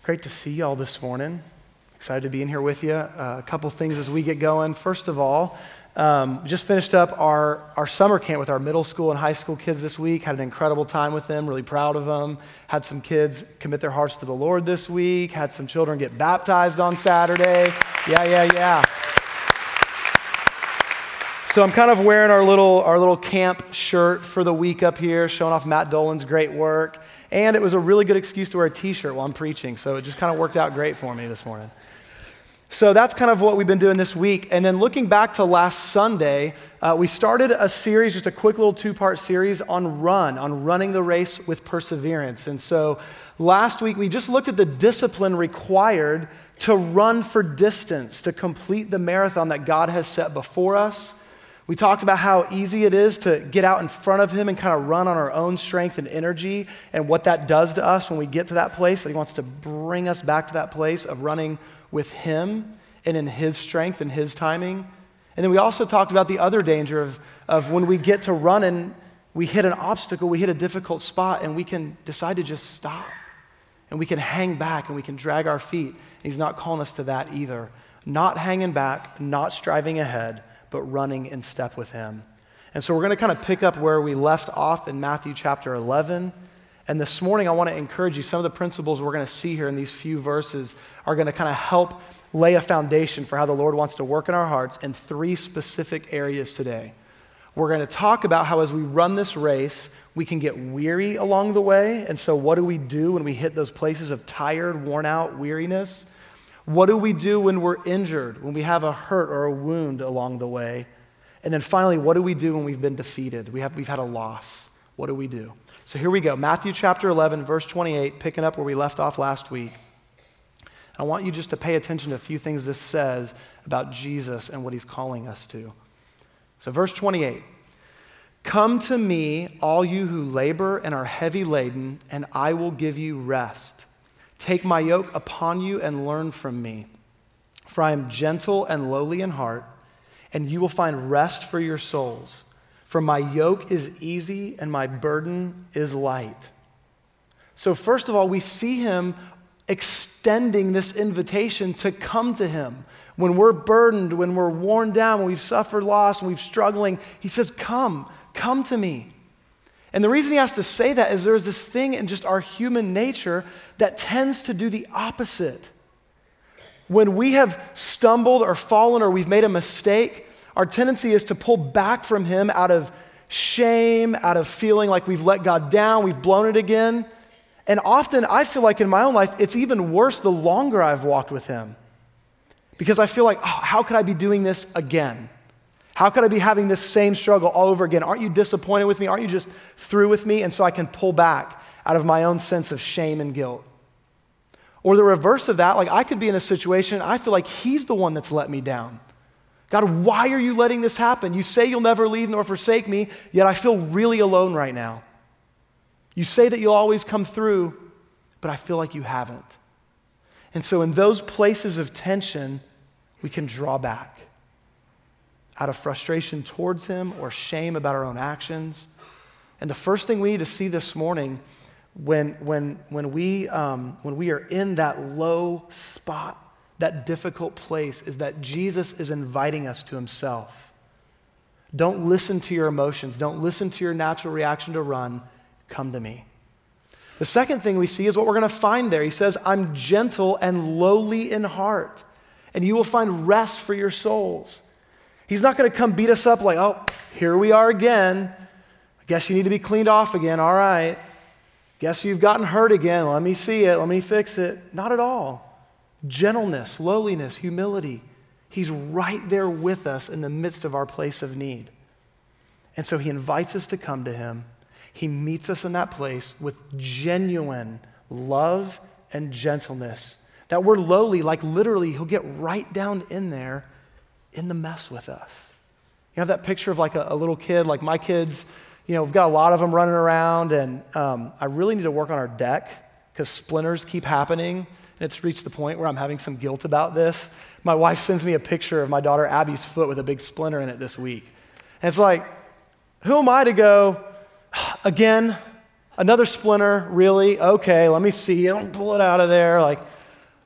Great to see y'all this morning. Excited to be in here with you. A couple things as we get going. First of all, just finished up our summer camp with our middle school and high school kids this week. Had an incredible time with them, really proud of them. Had some kids commit their hearts to the Lord this week. Had some children get baptized on Saturday. Yeah. So I'm kind of wearing our little camp shirt for the week up here, showing off Matt Dolan's great work. And it was a really good excuse to wear a t-shirt while I'm preaching, so it just kind of worked out great for me this morning. So that's kind of what we've been doing this week. And then looking back to last Sunday, we started a series, just a quick little two-part series on running the race with perseverance. And so last week, we just looked at the discipline required to run for distance, to complete the marathon that God has set before us. We talked about how easy it is to get out in front of him and kind of run on our own strength and energy and what that does to us when we get to that place, that he wants to bring us back to that place of running with him and in his strength and his timing. And then we also talked about the other danger of when we get to running, we hit an obstacle, we hit a difficult spot, and we can decide to just stop. And we can hang back and we can drag our feet. And he's not calling us to that either. Not hanging back, not striving ahead, but running in step with him. And so we're going to kind of pick up where we left off in Matthew chapter 11. And this morning, I want to encourage you, some of the principles we're going to see here in these few verses are going to kind of help lay a foundation for how the Lord wants to work in our hearts in three specific areas today. We're going to talk about how as we run this race, we can get weary along the way. And so what do we do when we hit those places of tired, worn out weariness? What do we do when we're injured, when we have a hurt or a wound along the way? And then finally, what do we do when we've been defeated? We've had a loss. What do we do? So here we go. Matthew chapter 11, verse 28, picking up where we left off last week. I want you just to pay attention to a few things this says about Jesus and what he's calling us to. So verse 28, "Come to me, all you who labor and are heavy laden, and I will give you rest. Take my yoke upon you and learn from me, for I am gentle and lowly in heart, and you will find rest for your souls. For my yoke is easy and my burden is light." So first of all, we see him extending this invitation to come to him. When we're burdened, when we're worn down, when we've suffered loss, when we've struggling, he says, come to me. And the reason he has to say that is there's this thing in just our human nature that tends to do the opposite. When we have stumbled or fallen or we've made a mistake, our tendency is to pull back from him out of shame, out of feeling like we've let God down, we've blown it again. And often I feel like in my own life, it's even worse the longer I've walked with him. Because I feel like, how could I be doing this again? How could I be having this same struggle all over again? Aren't you disappointed with me? Aren't you just through with me? And so I can pull back out of my own sense of shame and guilt. Or the reverse of that, like I could be in a situation, I feel like he's the one that's let me down. God, why are you letting this happen? You say you'll never leave nor forsake me, yet I feel really alone right now. You say that you'll always come through, but I feel like you haven't. And so in those places of tension, we can draw back out of frustration towards him or shame about our own actions. And the first thing we need to see this morning when we are in that low spot, that difficult place, is that Jesus is inviting us to himself. Don't listen to your emotions. Don't listen to your natural reaction to run. Come to me. The second thing we see is what we're going to find there. He says, I'm gentle and lowly in heart, and you will find rest for your souls. He's not going to come beat us up like, oh, here we are again. I guess you need to be cleaned off again. All right. Guess you've gotten hurt again. Let me see it. Let me fix it. Not at all. Gentleness, lowliness, humility. He's right there with us in the midst of our place of need. And so he invites us to come to him. He meets us in that place with genuine love and gentleness. That word lowly, like literally, he'll get right down in there in the mess with us. You have that picture of like a little kid, like my kids, we've got a lot of them running around, and I really need to work on our deck because splinters keep happening, and it's reached the point where I'm having some guilt about this. My wife sends me a picture of my daughter Abby's foot with a big splinter in it this week. And it's like, who am I to go, again, another splinter, really? Okay, let me see. Don't pull it out of there. Like,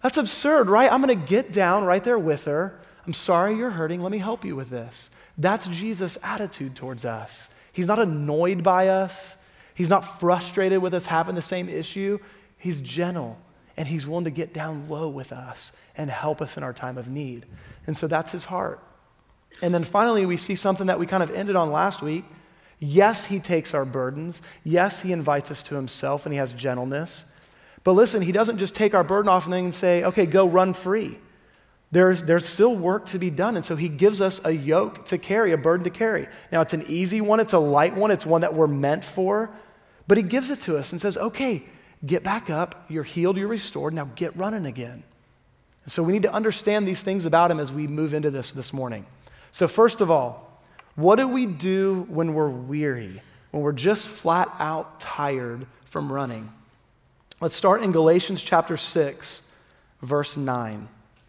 That's absurd, right? I'm going to get down right there with her. I'm sorry you're hurting. Let me help you with this. That's Jesus' attitude towards us. He's not annoyed by us. He's not frustrated with us having the same issue. He's gentle, and he's willing to get down low with us and help us in our time of need. And so that's his heart. And then finally, we see something that we kind of ended on last week. Yes, he takes our burdens. Yes, he invites us to himself, and he has gentleness. But listen, he doesn't just take our burden off and then say, okay, go run free. There's still work to be done. And so he gives us a yoke to carry, a burden to carry. Now, it's an easy one. It's a light one. It's one that we're meant for. But he gives it to us and says, okay, get back up. You're healed. You're restored. Now get running again. And so we need to understand these things about him as we move into this morning. So first of all, what do we do when we're weary, when we're just flat out tired from running? Let's start in Galatians chapter 6, verse 9.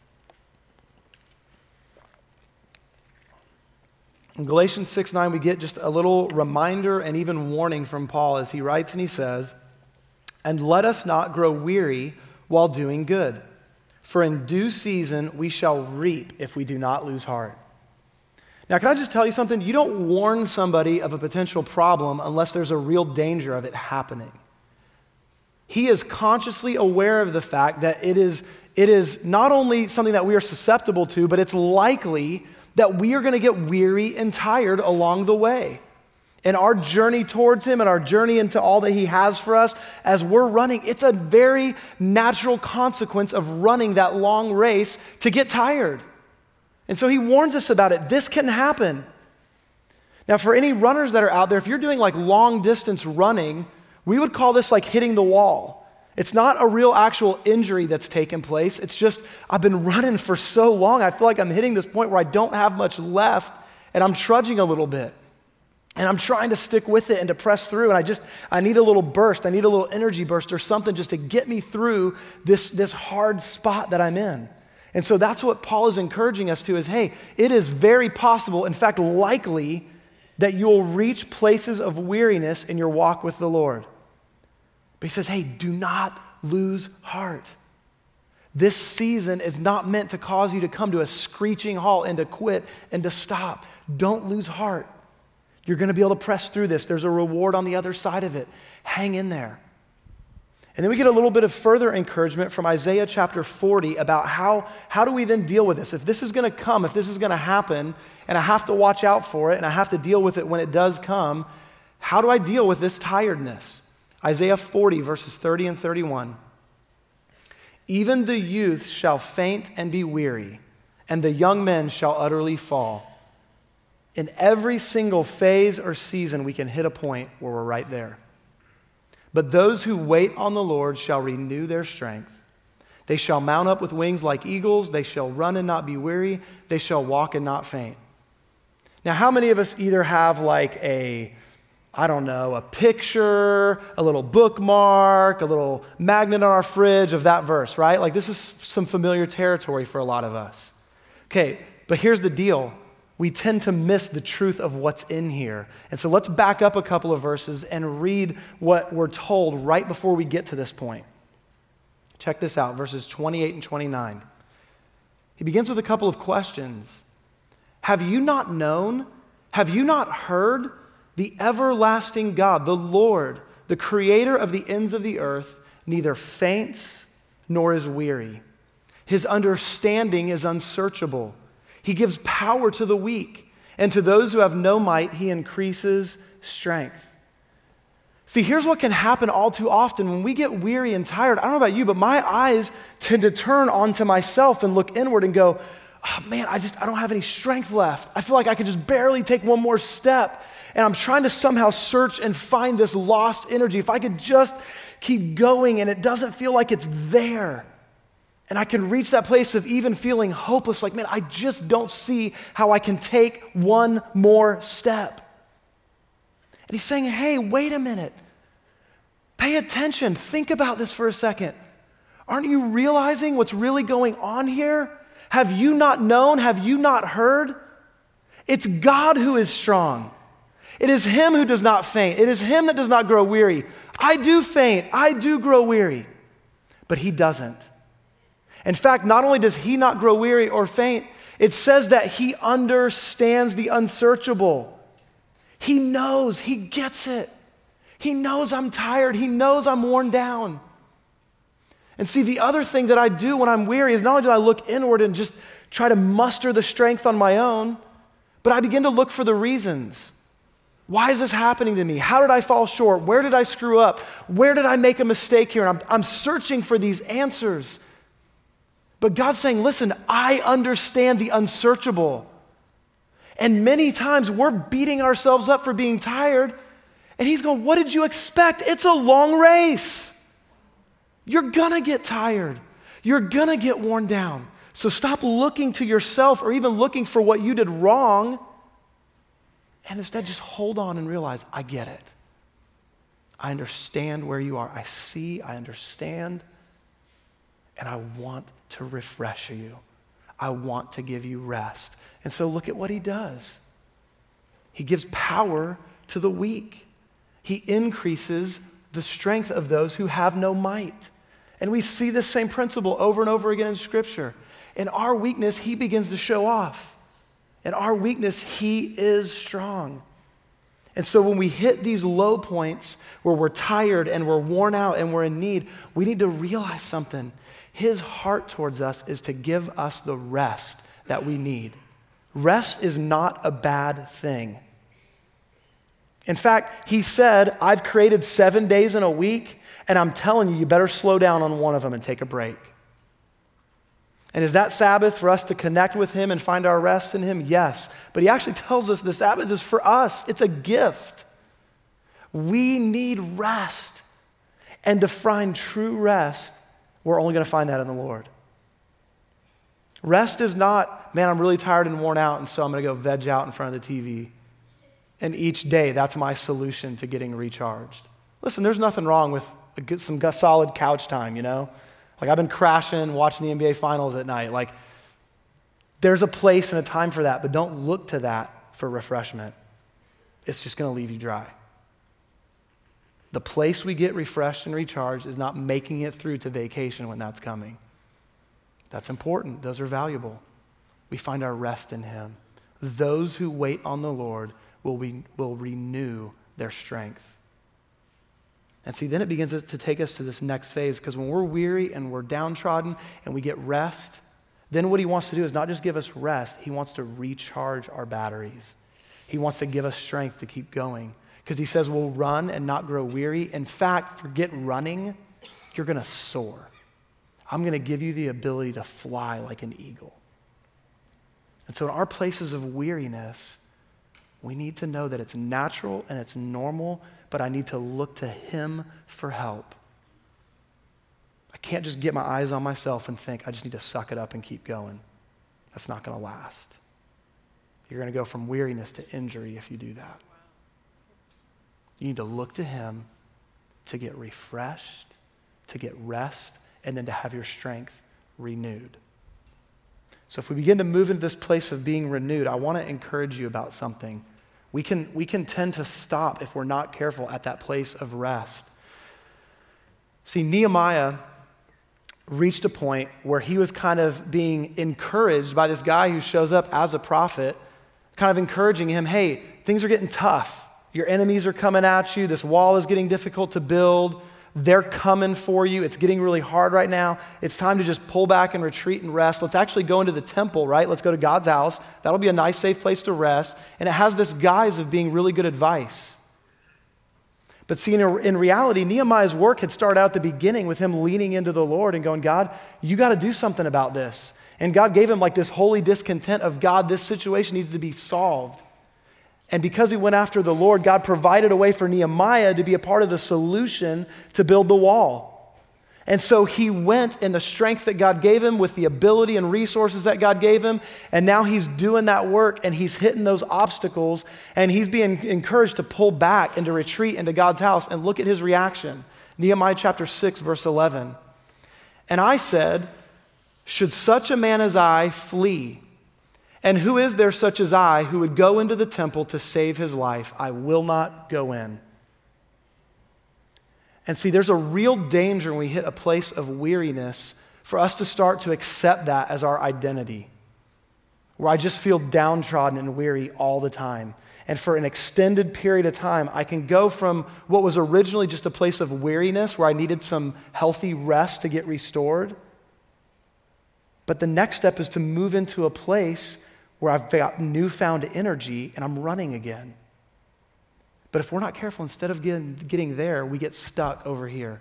In Galatians 6:9, we get just a little reminder and even warning from Paul as he writes and he says, "And let us not grow weary while doing good, for in due season we shall reap if we do not lose heart." Now, can I just tell you something? You don't warn somebody of a potential problem unless there's a real danger of it happening. He is consciously aware of the fact that it is not only something that we are susceptible to, but it's likely that we are going to get weary and tired along the way. In our journey towards him and our journey into all that he has for us, as we're running, it's a very natural consequence of running that long race to get tired. And so he warns us about it. This can happen. Now, for any runners that are out there, if you're doing like long distance running, we would call this like hitting the wall. It's not a real actual injury that's taken place. It's just, I've been running for so long, I feel like I'm hitting this point where I don't have much left, and I'm trudging a little bit. And I'm trying to stick with it and to press through, and I need a little burst. I need a little energy burst or something just to get me through this hard spot that I'm in. And so that's what Paul is encouraging us to is, hey, it is very possible, in fact, likely, that you'll reach places of weariness in your walk with the Lord. But he says, hey, do not lose heart. This season is not meant to cause you to come to a screeching halt and to quit and to stop. Don't lose heart. You're going to be able to press through this. There's a reward on the other side of it. Hang in there. And then we get a little bit of further encouragement from Isaiah chapter 40 about how do we then deal with this? If this is going to come, if this is going to happen, and I have to watch out for it, and I have to deal with it when it does come, how do I deal with this tiredness? Isaiah 40, verses 30 and 31. "Even the youth shall faint and be weary, and the young men shall utterly fall." In every single phase or season, we can hit a point where we're right there. "But those who wait on the Lord shall renew their strength. They shall mount up with wings like eagles. They shall run and not be weary. They shall walk and not faint." Now, how many of us either have like a picture, a little bookmark, a little magnet on our fridge of that verse, right? Like this is some familiar territory for a lot of us. Okay, but here's the deal. We tend to miss the truth of what's in here. And so let's back up a couple of verses and read what we're told right before we get to this point. Check this out, verses 28 and 29. He begins with a couple of questions. "Have you not known? Have you not heard? The everlasting God, the Lord, the creator of the ends of the earth, neither faints nor is weary. His understanding is unsearchable. He gives power to the weak, and to those who have no might, he increases strength." See, here's what can happen all too often. When we get weary and tired, I don't know about you, but my eyes tend to turn onto myself and look inward and go, oh man, I don't have any strength left. I feel like I could just barely take one more step. And I'm trying to somehow search and find this lost energy. If I could just keep going and it doesn't feel like it's there. And I can reach that place of even feeling hopeless, like, man, I just don't see how I can take one more step. And he's saying, hey, wait a minute. Pay attention. Think about this for a second. Aren't you realizing what's really going on here? Have you not known? Have you not heard? It's God who is strong. It is him who does not faint. It is him that does not grow weary. I do faint. I do grow weary. But he doesn't. In fact, not only does he not grow weary or faint, it says that he understands the unsearchable. He knows, he gets it. He knows I'm tired. He knows I'm worn down. And see, the other thing that I do when I'm weary is not only do I look inward and just try to muster the strength on my own, but I begin to look for the reasons. Why is this happening to me? How did I fall short? Where did I screw up? Where did I make a mistake here? And I'm searching for these answers. But God's saying, listen, I understand the unsearchable. And many times we're beating ourselves up for being tired. And he's going, what did you expect? It's a long race. You're gonna get tired. You're gonna get worn down. So stop looking to yourself or even looking for what you did wrong. And instead just hold on and realize, I get it. I understand where you are. I see, I understand. And I want to refresh you. I want to give you rest. And so look at what he does. He gives power to the weak. He increases the strength of those who have no might. And we see this same principle over and over again in Scripture. In our weakness, he begins to show off. In our weakness, he is strong. And so when we hit these low points where we're tired and we're worn out and we're in need, we need to realize something. His heart towards us is to give us the rest that we need. Rest is not a bad thing. In fact, he said, I've created 7 days in a week, and I'm telling you, you better slow down on one of them and take a break. And is that Sabbath for us to connect with him and find our rest in him? Yes. But he actually tells us the Sabbath is for us. It's a gift. We need rest. And to find true rest, we're only going to find that in the Lord. Rest is not, man, I'm really tired and worn out, and so I'm going to go veg out in front of the TV. And each day, that's my solution to getting recharged. Listen, there's nothing wrong with some solid couch time, you know? Like I've been crashing, watching the NBA Finals at night. Like there's a place and a time for that, but don't look to that for refreshment. It's just going to leave you dry. The place we get refreshed and recharged is not making it through to vacation when that's coming. That's important. Those are valuable. We find our rest in him. Those who wait on the Lord will renew their strength. And see, then it begins to take us to this next phase, because when we're weary and we're downtrodden and we get rest, then what he wants to do is not just give us rest, he wants to recharge our batteries. He wants to give us strength to keep going, because he says we'll run and not grow weary. In fact, forget running, you're going to soar. I'm going to give you the ability to fly like an eagle. And so in our places of weariness, we need to know that it's natural and it's normal, but I need to look to him for help. I can't just get my eyes on myself and think I just need to suck it up and keep going. That's not going to last. You're going to go from weariness to injury if you do that. You need to look to him to get refreshed, to get rest, and then to have your strength renewed. So if we begin to move into this place of being renewed, I want to encourage you about something. We can tend to stop if we're not careful at that place of rest. See, Nehemiah reached a point where he was kind of being encouraged by this guy who shows up as a prophet, kind of encouraging him, hey, things are getting tough. Your enemies are coming at you. This wall is getting difficult to build. They're coming for you. It's getting really hard right now. It's time to just pull back and retreat and rest. Let's actually go into the temple, right? Let's go to God's house. That'll be a nice, safe place to rest. And it has this guise of being really good advice. But see, in reality, Nehemiah's work had started out at the beginning with him leaning into the Lord and going, God, you got to do something about this. And God gave him like this holy discontent of, God, this situation needs to be solved. And because he went after the Lord, God provided a way for Nehemiah to be a part of the solution to build the wall. And so he went in the strength that God gave him, with the ability and resources that God gave him, and now he's doing that work and he's hitting those obstacles, and he's being encouraged to pull back and to retreat into God's house. And look at his reaction. Nehemiah chapter 6, verse 11. And I said, should such a man as I flee? And who is there such as I who would go into the temple to save his life? I will not go in. And see, there's a real danger when we hit a place of weariness for us to start to accept that as our identity, where I just feel downtrodden and weary all the time. And for an extended period of time, I can go from what was originally just a place of weariness where I needed some healthy rest to get restored. But the next step is to move into a place where I've got newfound energy and I'm running again. But if we're not careful, instead of getting there, we get stuck over here.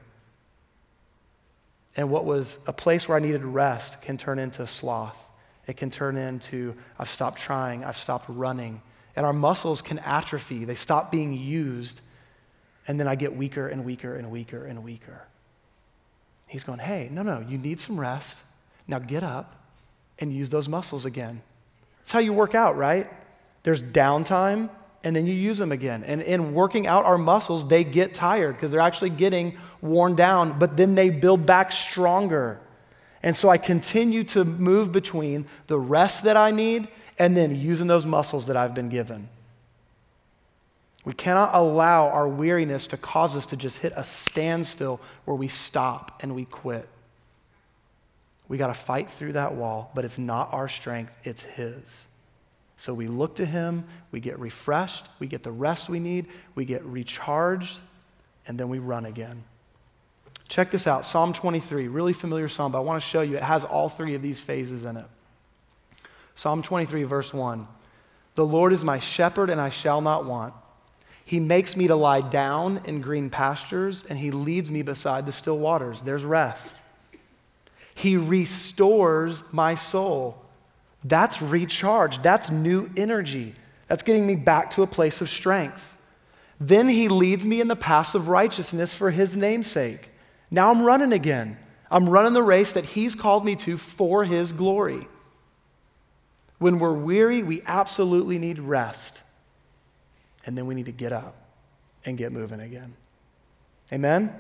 And what was a place where I needed rest can turn into sloth. It can turn into, I've stopped trying, I've stopped running. And our muscles can atrophy. They stop being used. And then I get weaker and weaker and weaker and weaker. He's going, hey, no, you need some rest. Now get up and use those muscles again. That's how you work out, right? There's downtime, and then you use them again. And in working out our muscles, they get tired because they're actually getting worn down, but then they build back stronger. And so I continue to move between the rest that I need and then using those muscles that I've been given. We cannot allow our weariness to cause us to just hit a standstill where we stop and we quit. We got to fight through that wall, but it's not our strength, it's His. So we look to Him, we get refreshed, we get the rest we need, we get recharged, and then we run again. Check this out, Psalm 23, really familiar psalm, but I want to show you it has all three of these phases in it. Psalm 23, verse 1. The Lord is my shepherd, and I shall not want. He makes me to lie down in green pastures, and He leads me beside the still waters. There's rest. He restores my soul. That's recharge. That's new energy. That's getting me back to a place of strength. Then He leads me in the paths of righteousness for His name's sake. Now I'm running again. I'm running the race that He's called me to for His glory. When we're weary, we absolutely need rest. And then we need to get up and get moving again. Amen?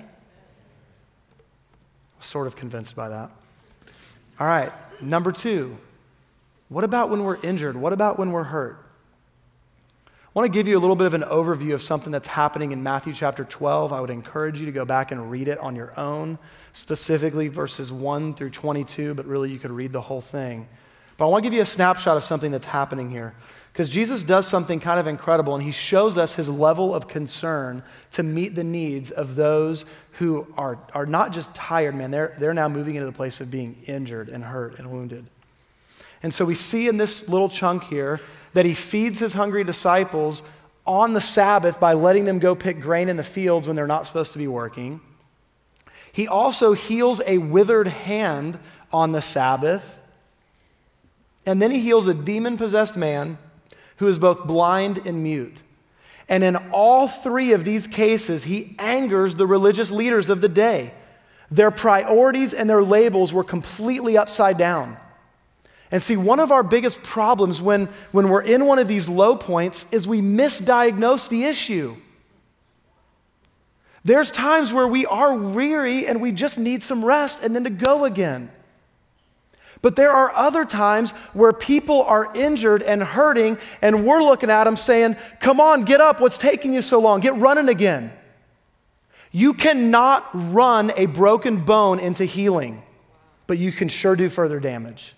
Sort of convinced by that. All right, number 2. What about when we're injured? What about when we're hurt? I want to give you a little bit of an overview of something that's happening in Matthew chapter 12. I would encourage you to go back and read it on your own, specifically verses 1 through 22, but really you could read the whole thing. But I want to give you a snapshot of something that's happening here, because Jesus does something kind of incredible, and He shows us His level of concern to meet the needs of those who are not just tired, man. They're now moving into the place of being injured and hurt and wounded. And so we see in this little chunk here that He feeds His hungry disciples on the Sabbath by letting them go pick grain in the fields when they're not supposed to be working. He also heals a withered hand on the Sabbath. And then He heals a demon-possessed man who is both blind and mute. And in all three of these cases, He angers the religious leaders of the day. Their priorities and their labels were completely upside down. And see, one of our biggest problems when we're in one of these low points is we misdiagnose the issue. There's times where we are weary and we just need some rest and then to go again. But there are other times where people are injured and hurting, and we're looking at them saying, come on, get up, what's taking you so long? Get running again. You cannot run a broken bone into healing, but you can sure do further damage.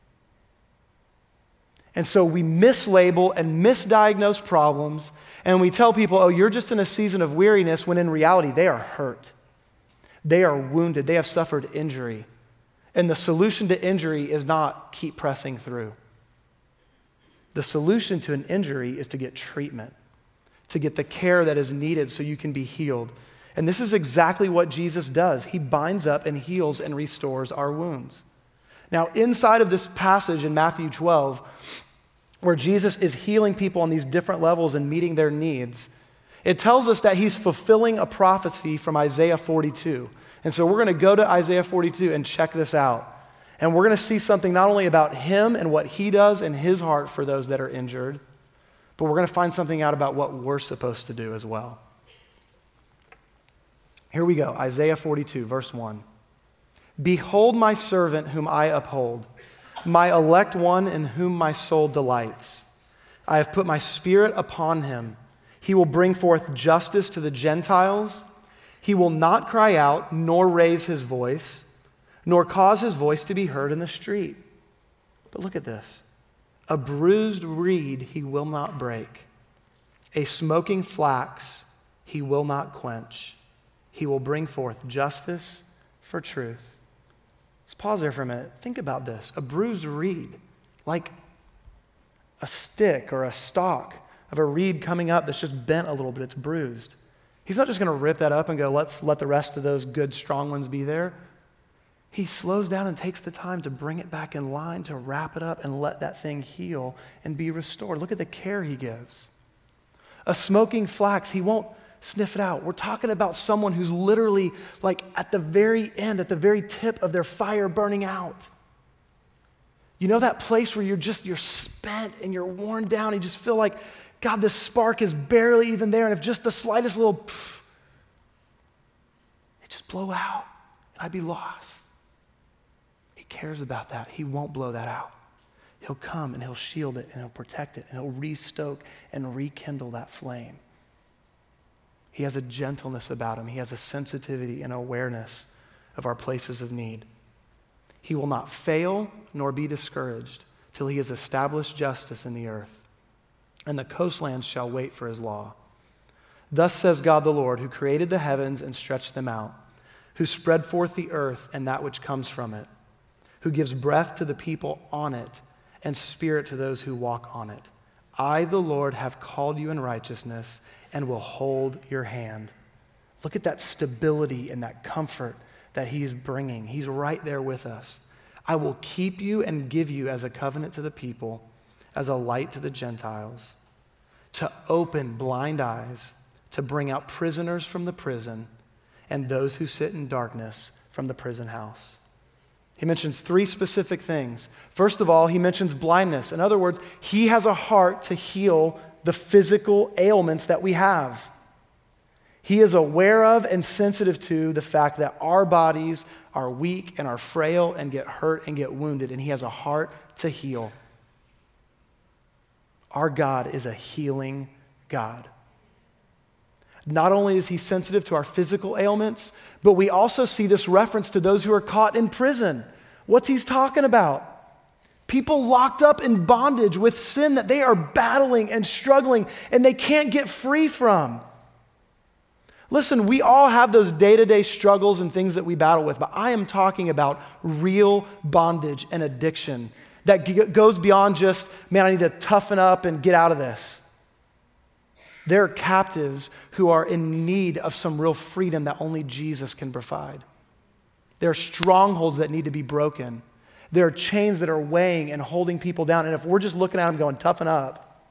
And so we mislabel and misdiagnose problems, and we tell people, oh, you're just in a season of weariness, when in reality, they are hurt. They are wounded. They have suffered injury. And the solution to injury is not keep pressing through. The solution to an injury is to get treatment, to get the care that is needed so you can be healed. And this is exactly what Jesus does. He binds up and heals and restores our wounds. Now, inside of this passage in Matthew 12, where Jesus is healing people on these different levels and meeting their needs, it tells us that He's fulfilling a prophecy from Isaiah 42. And so we're going to go to Isaiah 42 and check this out. And we're going to see something not only about Him and what He does in His heart for those that are injured, but we're going to find something out about what we're supposed to do as well. Here we go, Isaiah 42, verse 1. Behold my servant whom I uphold, my elect one in whom my soul delights. I have put my spirit upon him. He will bring forth justice to the Gentiles. He will not cry out nor raise his voice, nor cause his voice to be heard in the street. But look at this. A bruised reed he will not break. A smoking flax he will not quench. He will bring forth justice for truth. Let's pause there for a minute. Think about this. A bruised reed, like a stick or a stalk of a reed coming up that's just bent a little bit, it's bruised. He's not just going to rip that up and go, let's let the rest of those good, strong ones be there. He slows down and takes the time to bring it back in line, to wrap it up and let that thing heal and be restored. Look at the care he gives. A smoking flax, he won't sniff it out. We're talking about someone who's literally like at the very end, at the very tip of their fire burning out. You know that place where you're spent and you're worn down. You just feel like, God, this spark is barely even there. And if just the slightest little, it just blow out and I'd be lost. He cares about that. He won't blow that out. He'll come and he'll shield it and he'll protect it and he'll restoke and rekindle that flame. He has a gentleness about him. He has a sensitivity and awareness of our places of need. He will not fail nor be discouraged till he has established justice in the earth, and the coastlands shall wait for his law. Thus says God the Lord, who created the heavens and stretched them out, who spread forth the earth and that which comes from it, who gives breath to the people on it and spirit to those who walk on it. I, the Lord, have called you in righteousness and will hold your hand. Look at that stability and that comfort that he's bringing. He's right there with us. I will keep you and give you as a covenant to the people, as a light to the Gentiles, to open blind eyes, to bring out prisoners from the prison, and those who sit in darkness from the prison house. He mentions three specific things. First of all, he mentions blindness. In other words, he has a heart to heal the physical ailments that we have. He is aware of and sensitive to the fact that our bodies are weak and are frail and get hurt and get wounded, and he has a heart to heal. Our God is a healing God. Not only is he sensitive to our physical ailments, but we also see this reference to those who are caught in prison. What's he talking about? People locked up in bondage with sin that they are battling and struggling and they can't get free from. Listen, we all have those day-to-day struggles and things that we battle with, but I am talking about real bondage and addiction that goes beyond just, man, I need to toughen up and get out of this. There are captives who are in need of some real freedom that only Jesus can provide. There are strongholds that need to be broken. There are chains that are weighing and holding people down. And if we're just looking at them going, toughen up,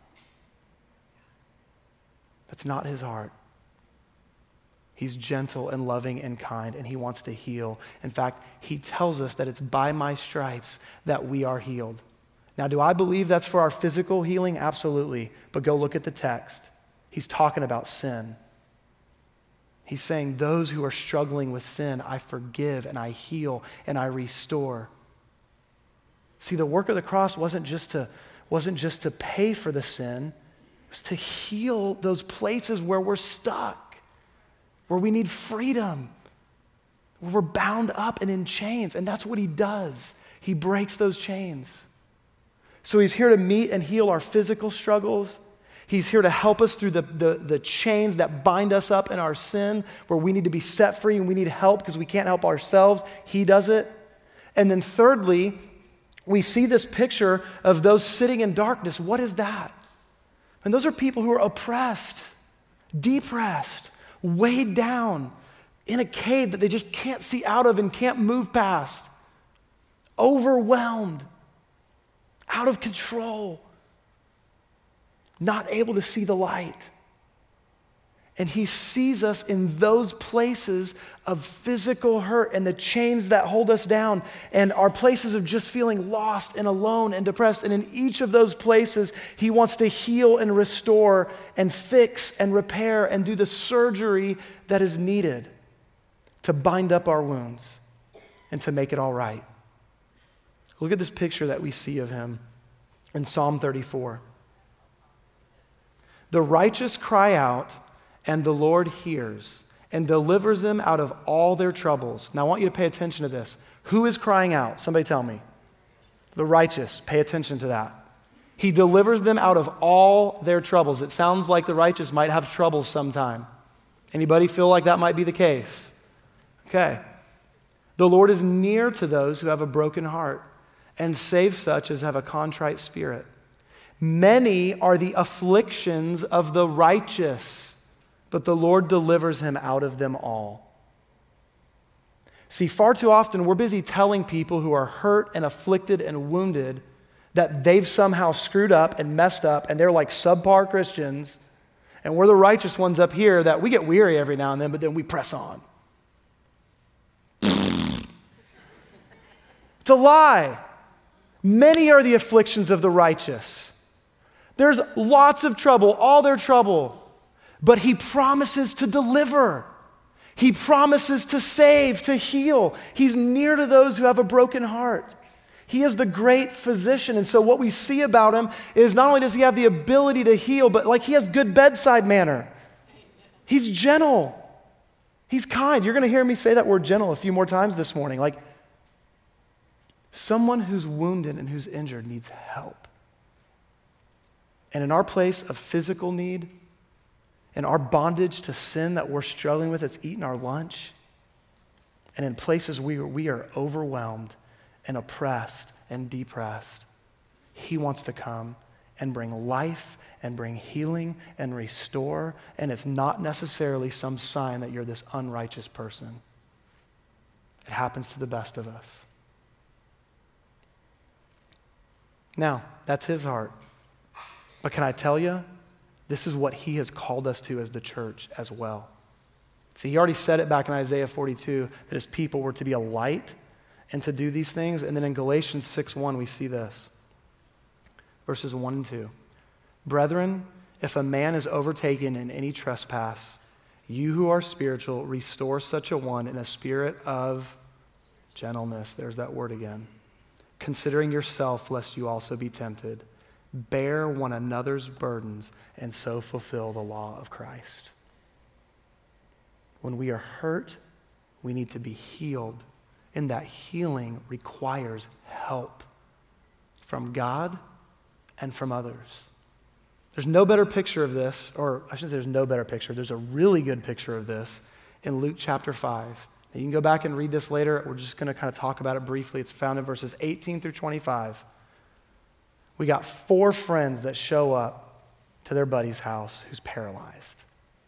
that's not his heart. He's gentle and loving and kind, and he wants to heal. In fact, he tells us that it's by my stripes that we are healed. Now, do I believe that's for our physical healing? Absolutely. But go look at the text. He's talking about sin. He's saying those who are struggling with sin, I forgive and I heal and I restore. See, the work of the cross wasn't just to pay for the sin, it was to heal those places where we're stuck, where we need freedom, where we're bound up and in chains. And that's what he does. He breaks those chains. So he's here to meet and heal our physical struggles. He's here to help us through the chains that bind us up in our sin, where we need to be set free and we need help because we can't help ourselves. He does it. And then thirdly, we see this picture of those sitting in darkness. What is that? And those are people who are oppressed, depressed, weighed down in a cave that they just can't see out of and can't move past, overwhelmed, out of control, not able to see the light. And he sees us in those places of physical hurt and the chains that hold us down and our places of just feeling lost and alone and depressed. And in each of those places, he wants to heal and restore and fix and repair and do the surgery that is needed to bind up our wounds and to make it all right. Look at this picture that we see of him in Psalm 34. The righteous cry out, and the Lord hears and delivers them out of all their troubles. Now I want you to pay attention to this. Who is crying out? Somebody tell me. The righteous. Pay attention to that. He delivers them out of all their troubles. It sounds like the righteous might have troubles sometime. Anybody feel like that might be the case? Okay. The Lord is near to those who have a broken heart and saves such as have a contrite spirit. Many are the afflictions of the righteous, but the Lord delivers him out of them all. See, far too often we're busy telling people who are hurt and afflicted and wounded that they've somehow screwed up and messed up and they're like subpar Christians, and we're the righteous ones up here that we get weary every now and then, but then we press on. It's a lie. Many are the afflictions of the righteous. There's lots of trouble, all their trouble, but he promises to deliver. He promises to save, to heal. He's near to those who have a broken heart. He is the great physician. And so what we see about him is not only does he have the ability to heal, but like he has good bedside manner. He's gentle. He's kind. You're going to hear me say that word gentle a few more times this morning. Like someone who's wounded and who's injured needs help. And in our place of physical need, in our bondage to sin that we're struggling with, it's eating our lunch. And in places where we are overwhelmed and oppressed and depressed, he wants to come and bring life and bring healing and restore. And it's not necessarily some sign that you're this unrighteous person. It happens to the best of us. Now, that's his heart. But can I tell you, this is what he has called us to as the church as well. See, he already said it back in Isaiah 42 that his people were to be a light and to do these things. And then in Galatians 6:1, we see this. Verses 1 and 2. Brethren, if a man is overtaken in any trespass, you who are spiritual, restore such a one in a spirit of gentleness. There's that word again. Considering yourself, lest you also be tempted. Bear one another's burdens and so fulfill the law of Christ. When we are hurt, we need to be healed. And that healing requires help from God and from others. There's no better picture of this, or I shouldn't say there's no better picture. There's a really good picture of this in Luke chapter 5. Now you can go back and read this later. We're just going to kind of talk about it briefly. It's found in verses 18 through 25. We got 4 friends that show up to their buddy's house who's paralyzed.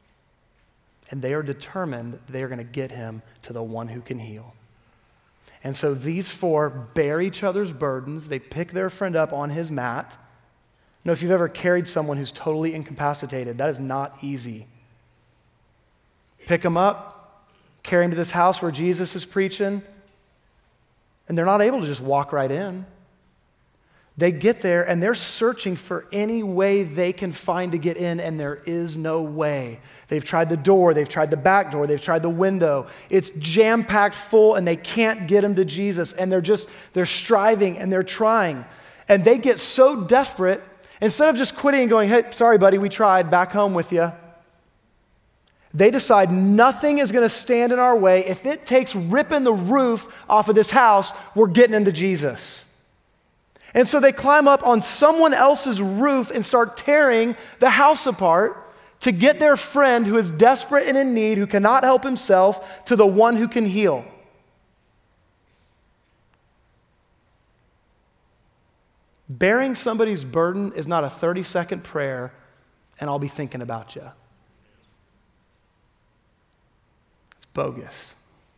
And they are determined they are going to get him to the one who can heal. And so these 4 bear each other's burdens. They pick their friend up on his mat. You know, if you've ever carried someone who's totally incapacitated, that is not easy. Pick him up, carry him to this house where Jesus is preaching, and they're not able to just walk right in. They get there and they're searching for any way they can find to get in, and there is no way. They've tried the door, they've tried the back door, they've tried the window. It's jam-packed full and they can't get him to Jesus, and they're striving and they're trying. And they get so desperate, instead of just quitting and going, hey, sorry buddy, we tried, back home with you. They decide nothing is going to stand in our way. If it takes ripping the roof off of this house, we're getting into Jesus. And so they climb up on someone else's roof and start tearing the house apart to get their friend who is desperate and in need, who cannot help himself, to the one who can heal. Bearing somebody's burden is not a 30-second prayer and I'll be thinking about you. It's bogus.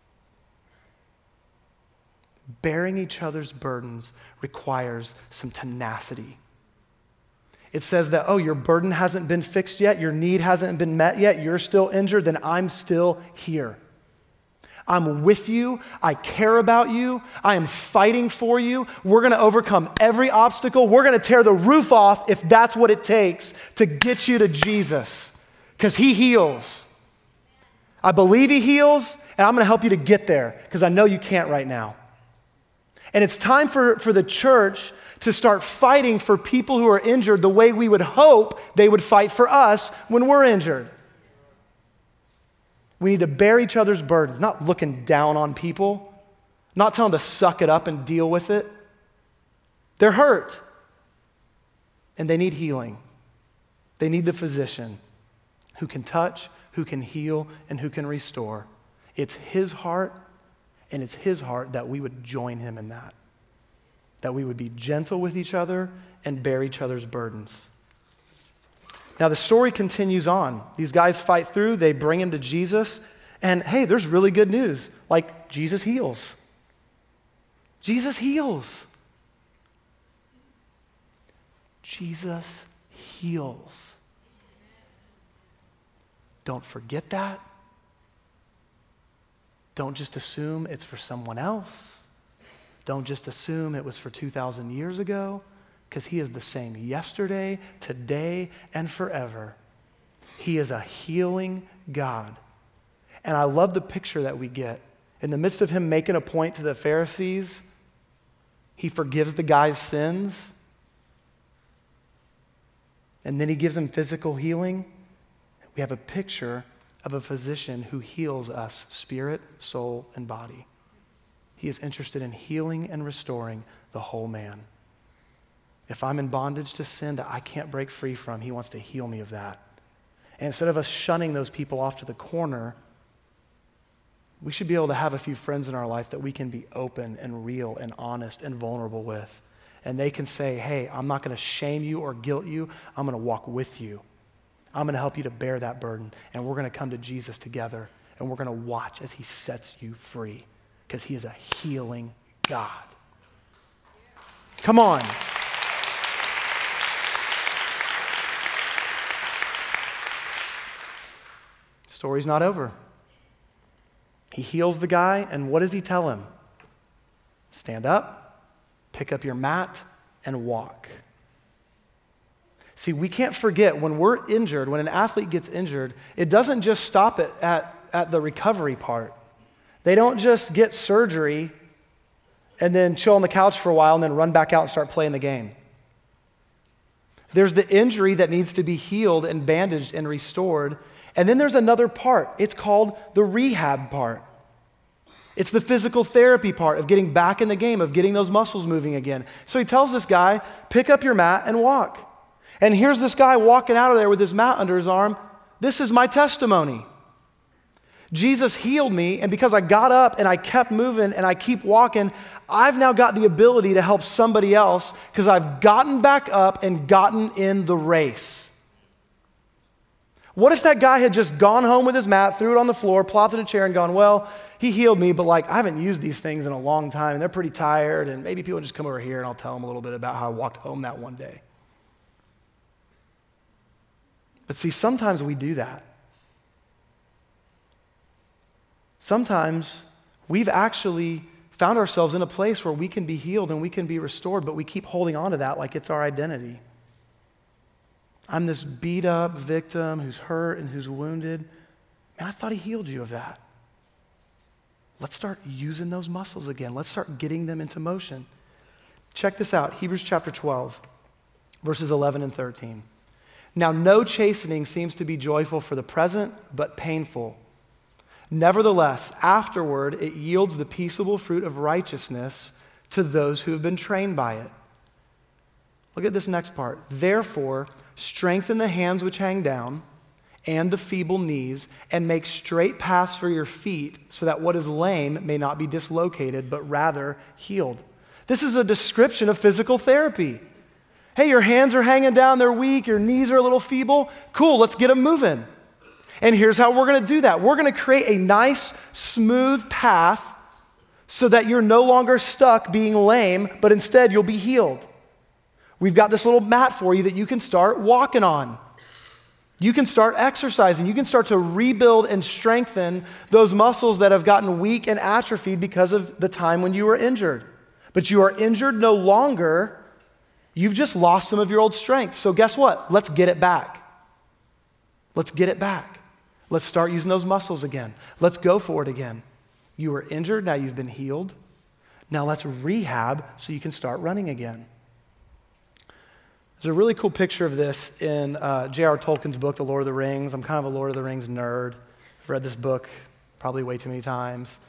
Bearing each other's burdens requires some tenacity. It says that, oh, your burden hasn't been fixed yet, your need hasn't been met yet, you're still injured, then I'm still here. I'm with you, I care about you, I am fighting for you. We're going to overcome every obstacle. We're going to tear the roof off if that's what it takes to get you to Jesus, because he heals. I believe he heals, and I'm going to help you to get there because I know you can't right now. And it's time for the church to start fighting for people who are injured the way we would hope they would fight for us when we're injured. We need to bear each other's burdens, not looking down on people, not telling them to suck it up and deal with it. They're hurt, and they need healing. They need the physician who can touch, who can heal, and who can restore. It's his heart, and it's his heart that we would join him in that we would be gentle with each other and bear each other's burdens. Now, the story continues on. These guys fight through, they bring him to Jesus, and hey, there's really good news. Like, Jesus heals. Jesus heals. Jesus heals. Don't forget that. Don't just assume it's for someone else. Don't just assume it was for 2,000 years ago, because he is the same yesterday, today, and forever. He is a healing God. And I love the picture that we get. In the midst of him making a point to the Pharisees, he forgives the guy's sins, and then he gives him physical healing. We have a picture of a physician who heals us, spirit, soul, and body. He is interested in healing and restoring the whole man. If I'm in bondage to sin that I can't break free from, he wants to heal me of that. And instead of us shunning those people off to the corner, we should be able to have a few friends in our life that we can be open and real and honest and vulnerable with. And they can say, hey, I'm not going to shame you or guilt you. I'm going to walk with you. I'm going to help you to bear that burden. And we're going to come to Jesus together. And we're going to watch as he sets you free. Because he is a healing God. Come on. Story's not over. He heals the guy, and what does he tell him? Stand up, pick up your mat, and walk. See, we can't forget when we're injured, when an athlete gets injured, it doesn't just stop at the recovery part. They don't just get surgery and then chill on the couch for a while and then run back out and start playing the game. There's the injury that needs to be healed and bandaged and restored. And then there's another part. It's called the rehab part. It's the physical therapy part of getting back in the game, of getting those muscles moving again. So he tells this guy, pick up your mat and walk. And here's this guy walking out of there with his mat under his arm. This is my testimony. Jesus healed me, and because I got up and I kept moving and I keep walking, I've now got the ability to help somebody else because I've gotten back up and gotten in the race. What if that guy had just gone home with his mat, threw it on the floor, plopped in a chair and gone, well, he healed me, but I haven't used these things in a long time and they're pretty tired, and maybe people just come over here and I'll tell them a little bit about how I walked home that one day. But see, sometimes we do that. Sometimes we've actually found ourselves in a place where we can be healed and we can be restored, but we keep holding on to that like it's our identity. I'm this beat up victim who's hurt and who's wounded. Man, I thought he healed you of that. Let's start using those muscles again. Let's start getting them into motion. Check this out, Hebrews chapter 12, verses 11 and 13. Now, no chastening seems to be joyful for the present, but painful. Nevertheless, afterward, it yields the peaceable fruit of righteousness to those who have been trained by it. Look at this next part. Therefore, strengthen the hands which hang down and the feeble knees, and make straight paths for your feet, so that what is lame may not be dislocated, but rather healed. This is a description of physical therapy. Hey, your hands are hanging down, they're weak, your knees are a little feeble. Cool, let's get them moving. And here's how we're going to do that. We're going to create a nice, smooth path so that you're no longer stuck being lame, but instead you'll be healed. We've got this little mat for you that you can start walking on. You can start exercising. You can start to rebuild and strengthen those muscles that have gotten weak and atrophied because of the time when you were injured. But you are injured no longer. You've just lost some of your old strength. So guess what? Let's get it back. Let's get it back. Let's start using those muscles again. Let's go for it again. You were injured, now you've been healed. Now let's rehab so you can start running again. There's a really cool picture of this in J.R. Tolkien's book, The Lord of the Rings. I'm kind of a Lord of the Rings nerd. I've read this book probably way too many times.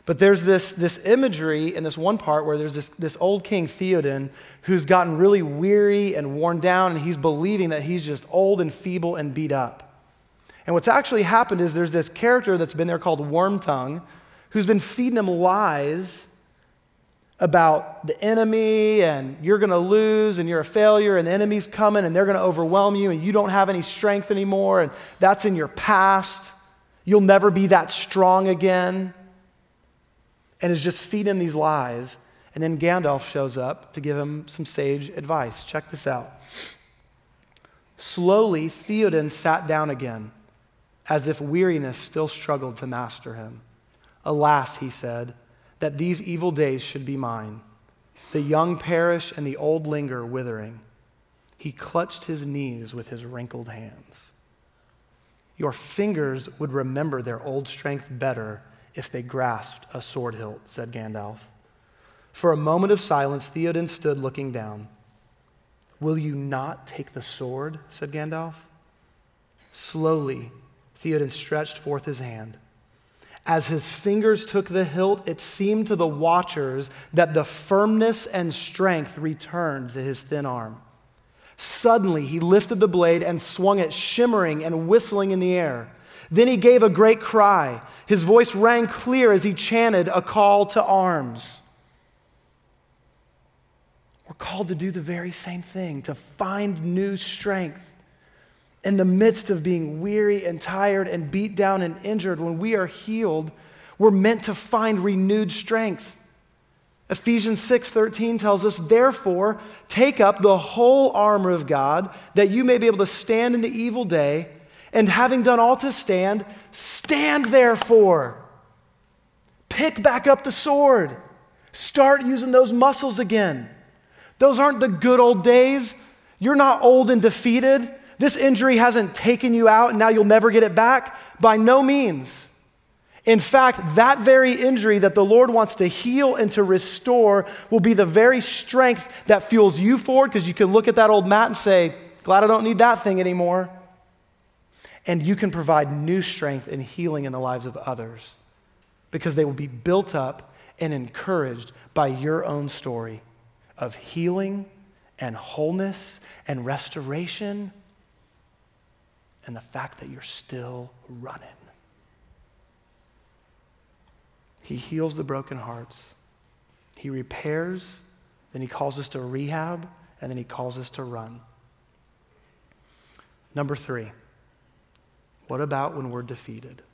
But there's this imagery in this one part where there's this old king Theoden who's gotten really weary and worn down, and he's believing that he's just old and feeble and beat up. And what's actually happened is there's this character that's been there called Wormtongue who's been feeding him lies about the enemy, and you're going to lose, and you're a failure, and the enemy's coming, and they're going to overwhelm you, and you don't have any strength anymore, and that's in your past. You'll never be that strong again. And is just feeding him these lies. And then Gandalf shows up to give him some sage advice. Check this out. Slowly, Theoden sat down again, as if weariness still struggled to master him. Alas, he said, that these evil days should be mine. The young perish and the old linger withering. He clutched his knees with his wrinkled hands. Your fingers would remember their old strength better if they grasped a sword hilt, said Gandalf. For a moment of silence, Theoden stood looking down. Will you not take the sword, said Gandalf. Slowly, Theoden stretched forth his hand. As his fingers took the hilt, it seemed to the watchers that the firmness and strength returned to his thin arm. Suddenly, he lifted the blade and swung it shimmering and whistling in the air. Then he gave a great cry. His voice rang clear as he chanted a call to arms. We're called to do the very same thing, to find new strength. In the midst of being weary and tired and beat down and injured, when we are healed, we're meant to find renewed strength. Ephesians 6:13 tells us, therefore, take up the whole armor of God, that you may be able to stand in the evil day, and having done all to stand, stand therefore. Pick back up the sword. Start using those muscles again. Those aren't the good old days. You're not old and defeated. This injury hasn't taken you out and now you'll never get it back. By no means. In fact, that very injury that the Lord wants to heal and to restore will be the very strength that fuels you forward, because you can look at that old mat and say, glad I don't need that thing anymore. And you can provide new strength and healing in the lives of others, because they will be built up and encouraged by your own story of healing and wholeness and restoration, and the fact that you're still running. He heals the broken hearts. He repairs, then he calls us to rehab, and then he calls us to run. Number 3, what about when we're defeated?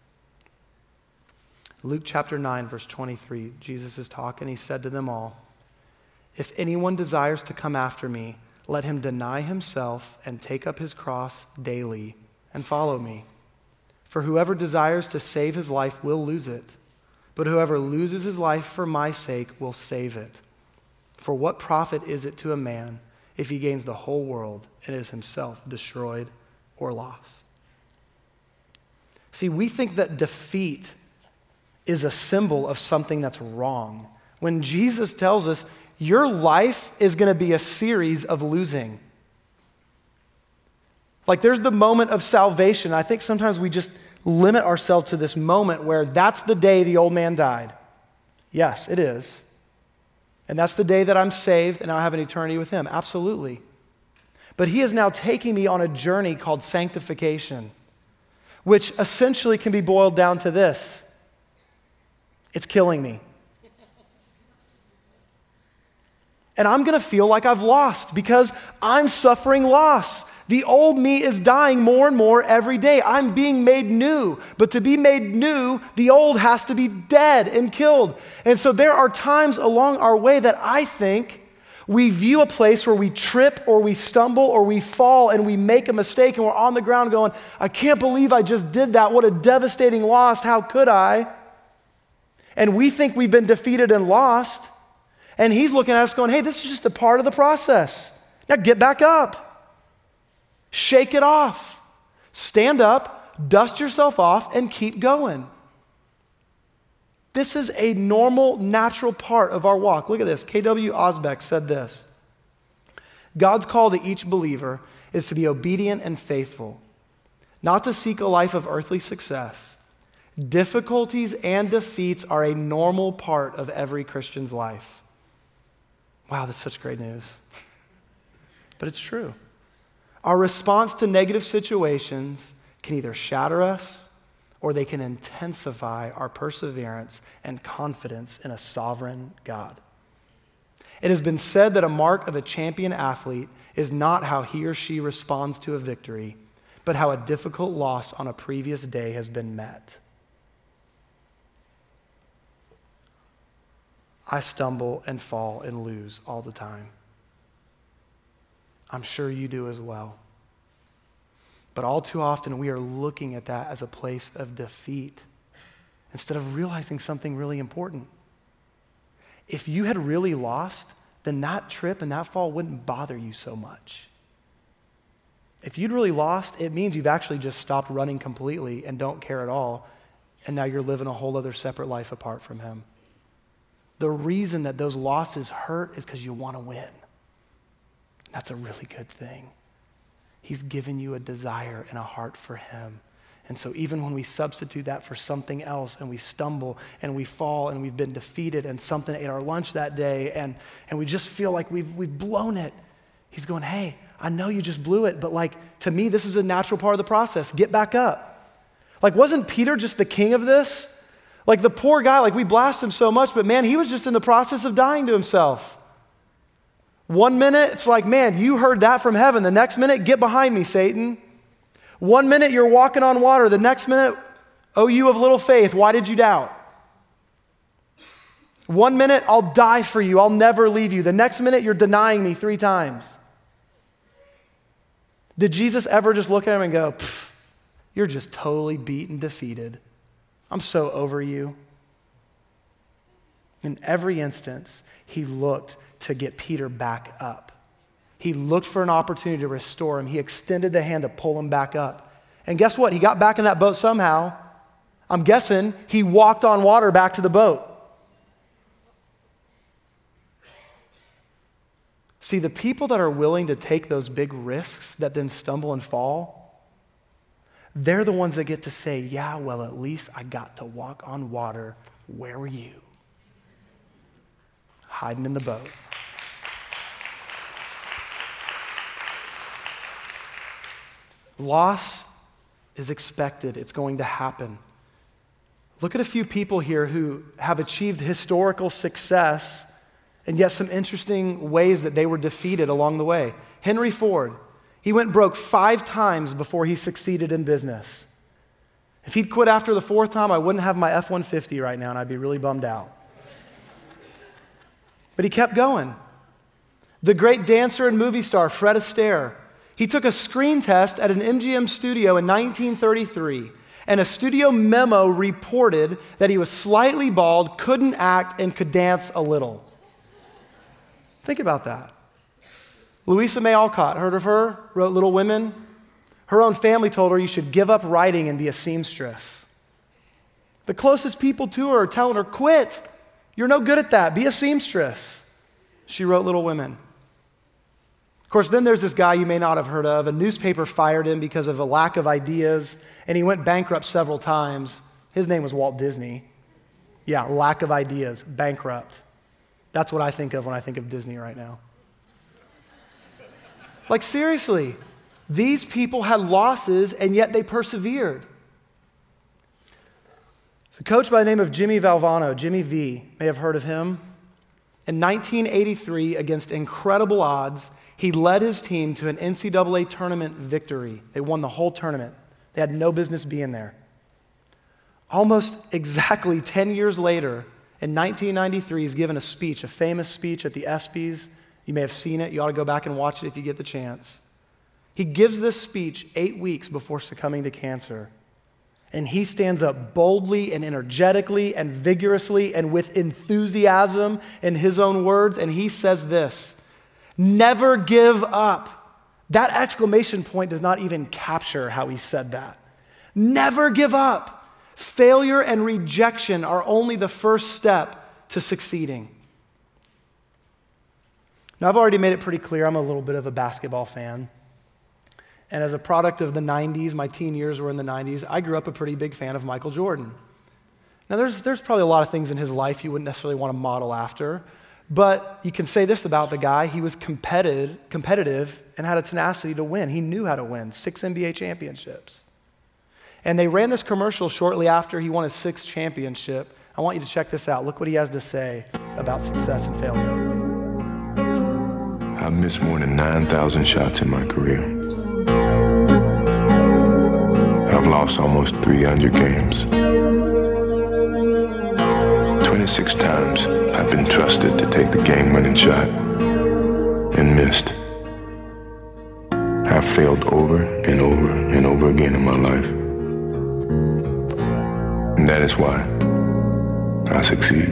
Luke chapter 9, verse 23, Jesus is talking. He said to them all, if anyone desires to come after me, let him deny himself and take up his cross daily and follow me. For whoever desires to save his life will lose it, but whoever loses his life for my sake will save it. For what profit is it to a man if he gains the whole world and is himself destroyed or lost? See, we think that defeat is a symbol of something that's wrong, when Jesus tells us your life is going to be a series of losing. Like, there's the moment of salvation. I think sometimes we just limit ourselves to this moment where that's the day the old man died. Yes, it is. And that's the day that I'm saved and I'll have an eternity with him. Absolutely. But he is now taking me on a journey called sanctification, which essentially can be boiled down to this: it's killing me. And I'm going to feel like I've lost because I'm suffering loss. The old me is dying more and more every day. I'm being made new. But to be made new, the old has to be dead and killed. And so there are times along our way that I think we view a place where we trip or we stumble or we fall and we make a mistake and we're on the ground going, I can't believe I just did that. What a devastating loss. How could I? And we think we've been defeated and lost. And he's looking at us going, hey, this is just a part of the process. Now get back up. Shake it off. Stand up, dust yourself off, and keep going. This is a normal, natural part of our walk. Look at this. K.W. Osbeck said this: God's call to each believer is to be obedient and faithful, not to seek a life of earthly success. Difficulties and defeats are a normal part of every Christian's life. Wow, that's such great news. But it's true. Our response to negative situations can either shatter us or they can intensify our perseverance and confidence in a sovereign God. It has been said that a mark of a champion athlete is not how he or she responds to a victory, but how a difficult loss on a previous day has been met. I stumble and fall and lose all the time. I'm sure you do as well. But all too often we are looking at that as a place of defeat instead of realizing something really important. If you had really lost, then that trip and that fall wouldn't bother you so much. If you'd really lost, it means you've actually just stopped running completely and don't care at all, and now you're living a whole other separate life apart from him. The reason that those losses hurt is because you want to win. That's a really good thing. He's given you a desire and a heart for him. And so even when we substitute that for something else and we stumble and we fall and we've been defeated and something ate our lunch that day and we just feel like we've blown it, he's going, hey, I know you just blew it, but like to me, this is a natural part of the process. Get back up. Like wasn't Peter just the king of this? Like the poor guy, like we blast him so much, but man, he was just in the process of dying to himself. 1 minute, it's like, man, you heard that from heaven. The next minute, get behind me, Satan. 1 minute, you're walking on water. The next minute, oh, you of little faith, why did you doubt? 1 minute, I'll die for you. I'll never leave you. The next minute, you're denying me 3 times. Did Jesus ever just look at him and go, you're just totally beat and defeated. I'm so over you. In every instance, he looked to get Peter back up. He looked for an opportunity to restore him. He extended the hand to pull him back up. And guess what? He got back in that boat somehow. I'm guessing he walked on water back to the boat. See, the people that are willing to take those big risks that then stumble and fall, they're the ones that get to say, yeah, well, at least I got to walk on water. Where were you? Hiding in the boat. Loss is expected. It's going to happen. Look at a few people here who have achieved historical success and yet some interesting ways that they were defeated along the way. Henry Ford, he went broke 5 times before he succeeded in business. If he'd quit after the 4th time, I wouldn't have my F-150 right now and I'd be really bummed out. But he kept going. The great dancer and movie star Fred Astaire, he took a screen test at an MGM studio in 1933, and a studio memo reported that he was slightly bald, couldn't act, and could dance a little. Think about that. Louisa May Alcott, heard of her? Wrote Little Women. Her own family told her you should give up writing and be a seamstress. The closest people to her are telling her, quit. You're no good at that. Be a seamstress. She wrote Little Women. Of course, then there's this guy you may not have heard of. A newspaper fired him because of a lack of ideas, and he went bankrupt several times. His name was Walt Disney. Yeah, lack of ideas, bankrupt. That's what I think of when I think of Disney right now. Like seriously, these people had losses, and yet they persevered. A coach by the name of Jimmy Valvano, Jimmy V, may have heard of him. In 1983, against incredible odds, he led his team to an NCAA tournament victory. They won the whole tournament. They had no business being there. Almost exactly 10 years later, in 1993, he's given a speech, a famous speech at the ESPYs. You may have seen it. You ought to go back and watch it if you get the chance. He gives this speech 8 weeks before succumbing to cancer. And he stands up boldly and energetically and vigorously and with enthusiasm in his own words, and he says this, never give up. That exclamation point does not even capture how he said that. Never give up. Failure and rejection are only the first step to succeeding. Now, I've already made it pretty clear I'm a little bit of a basketball fan. And as a product of the 90s, my teen years were in the 90s, I grew up a pretty big fan of Michael Jordan. Now, there's probably a lot of things in his life you wouldn't necessarily want to model after, but you can say this about the guy. He was competitive and had a tenacity to win. He knew how to win, 6 NBA championships. And they ran this commercial shortly after he won his 6th championship. I want you to check this out. Look what he has to say about success and failure. I've missed more than 9,000 shots in my career. I've lost almost 300 games. 26 times I've been trusted to take the game-winning shot and missed. I've failed over and over and over again in my life. And that is why I succeed.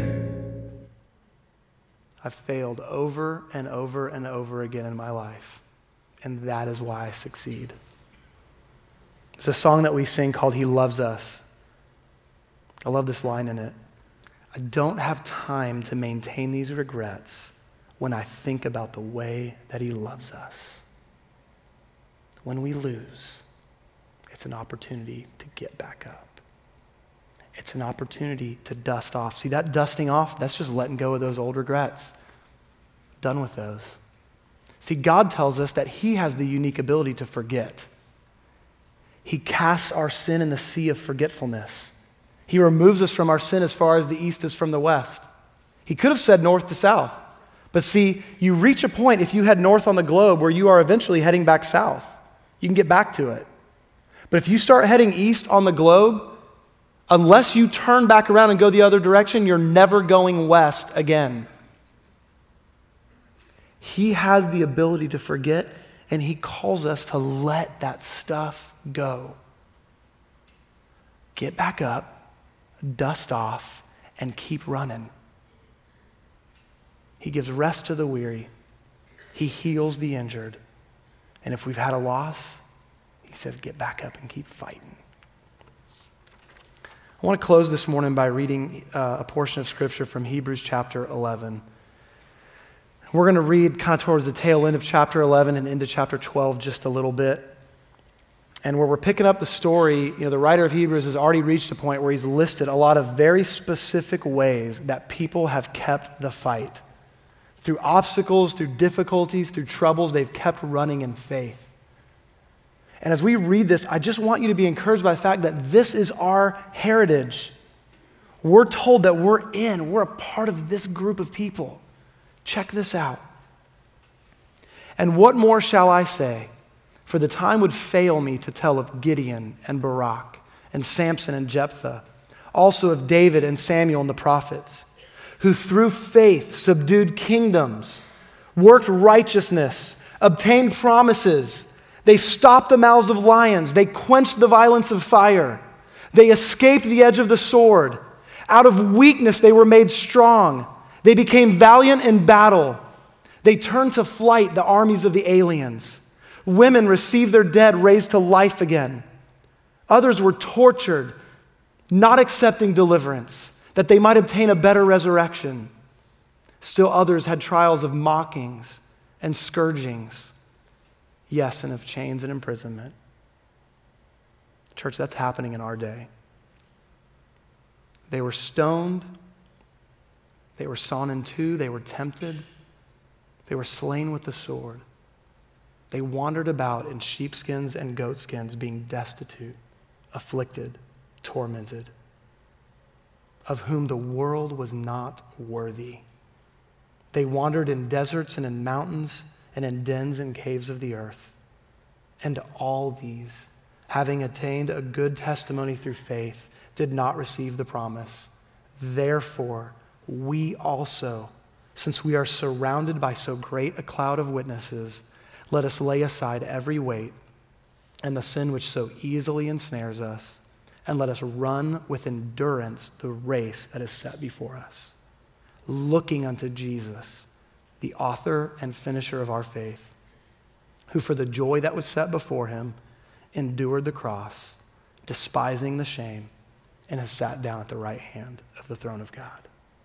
I've failed over and over and over again in my life, and that is why I succeed. There's a song that we sing called He Loves Us. I love this line in it. I don't have time to maintain these regrets when I think about the way that He loves us. When we lose, it's an opportunity to get back up. It's an opportunity to dust off. See, that dusting off, that's just letting go of those old regrets. Done with those. See, God tells us that He has the unique ability to forget. He casts our sin in the sea of forgetfulness. He removes us from our sin as far as the east is from the west. He could have said north to south. But see, you reach a point if you head north on the globe where you are eventually heading back south. You can get back to it. But if you start heading east on the globe, unless you turn back around and go the other direction, you're never going west again. He has the ability to forget, and He calls us to let that stuff go. Get back up, dust off, and keep running. He gives rest to the weary. He heals the injured. And if we've had a loss, He says, get back up and keep fighting. I want to close this morning by reading a portion of Scripture from Hebrews chapter 11. We're going to read kind of towards the tail end of chapter 11 and into chapter 12 just a little bit. And where we're picking up the story, the writer of Hebrews has already reached a point where he's listed a lot of very specific ways that people have kept the fight. Through obstacles, through difficulties, through troubles, they've kept running in faith. And as we read this, I just want you to be encouraged by the fact that this is our heritage. We're told that we're a part of this group of people. Check this out. And what more shall I say? For the time would fail me to tell of Gideon and Barak and Samson and Jephthah, also of David and Samuel and the prophets, who through faith subdued kingdoms, worked righteousness, obtained promises. They stopped the mouths of lions. They quenched the violence of fire. They escaped the edge of the sword. Out of weakness they were made strong. They became valiant in battle. They turned to flight the armies of the aliens. Women received their dead raised to life again. Others were tortured, not accepting deliverance, that they might obtain a better resurrection. Still others had trials of mockings and scourgings, yes, and of chains and imprisonment. Church, that's happening in our day. They were stoned. They were sawn in two. They were tempted. They were slain with the sword. They wandered about in sheepskins and goatskins, being destitute, afflicted, tormented, of whom the world was not worthy. They wandered in deserts and in mountains and in dens and caves of the earth. And all these, having attained a good testimony through faith, did not receive the promise. Therefore, we also, since we are surrounded by so great a cloud of witnesses, let us lay aside every weight and the sin which so easily ensnares us, and let us run with endurance the race that is set before us, looking unto Jesus, the author and finisher of our faith, who for the joy that was set before him endured the cross, despising the shame, and has sat down at the right hand of the throne of God.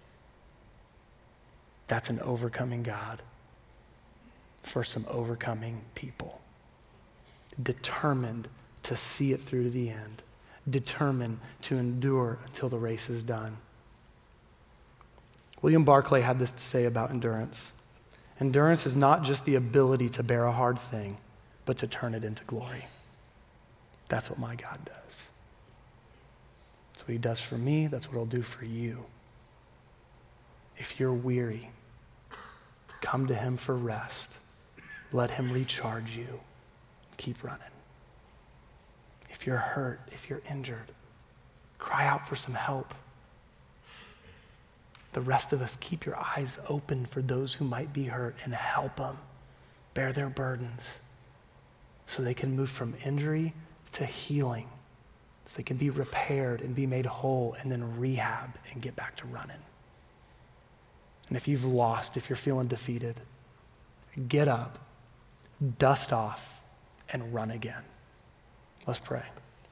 That's an overcoming God for some overcoming people, determined to see it through to the end, determined to endure until the race is done. William Barclay had this to say about endurance. Endurance is not just the ability to bear a hard thing, but to turn it into glory. That's what my God does. That's what he does for me. That's what he'll do for you. If you're weary, come to him for rest. Let him recharge you. Keep running. If you're hurt, if you're injured, cry out for some help. The rest of us, keep your eyes open for those who might be hurt and help them bear their burdens so they can move from injury to healing, so they can be repaired and be made whole and then rehab and get back to running. And if you've lost, if you're feeling defeated, get up, dust off, and run again. Let's pray.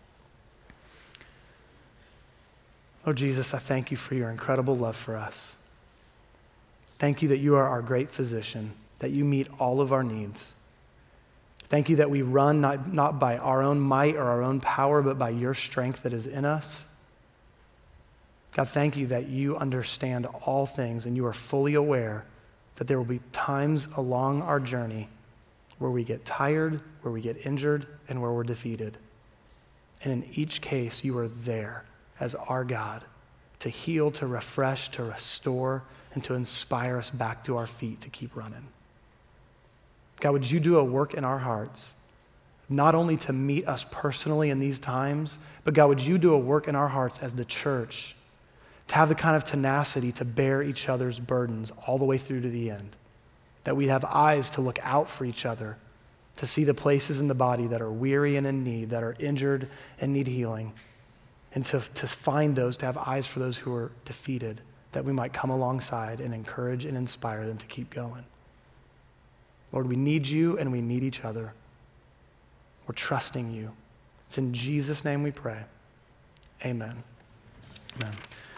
Lord Jesus, I thank you for your incredible love for us. Thank you that you are our great physician, that you meet all of our needs. Thank you that we run not by our own might or our own power, but by your strength that is in us. God, thank you that you understand all things and you are fully aware that there will be times along our journey where we get tired, where we get injured, and where we're defeated. And in each case, you are there as our God to heal, to refresh, to restore, and to inspire us back to our feet to keep running. God, would you do a work in our hearts, not only to meet us personally in these times, but God, would you do a work in our hearts as the church to have the kind of tenacity to bear each other's burdens all the way through to the end, that we'd have eyes to look out for each other, to see the places in the body that are weary and in need, that are injured and need healing, and to find those, to have eyes for those who are defeated, that we might come alongside and encourage and inspire them to keep going. Lord, we need you and we need each other. We're trusting you. It's in Jesus' name we pray. Amen. Amen.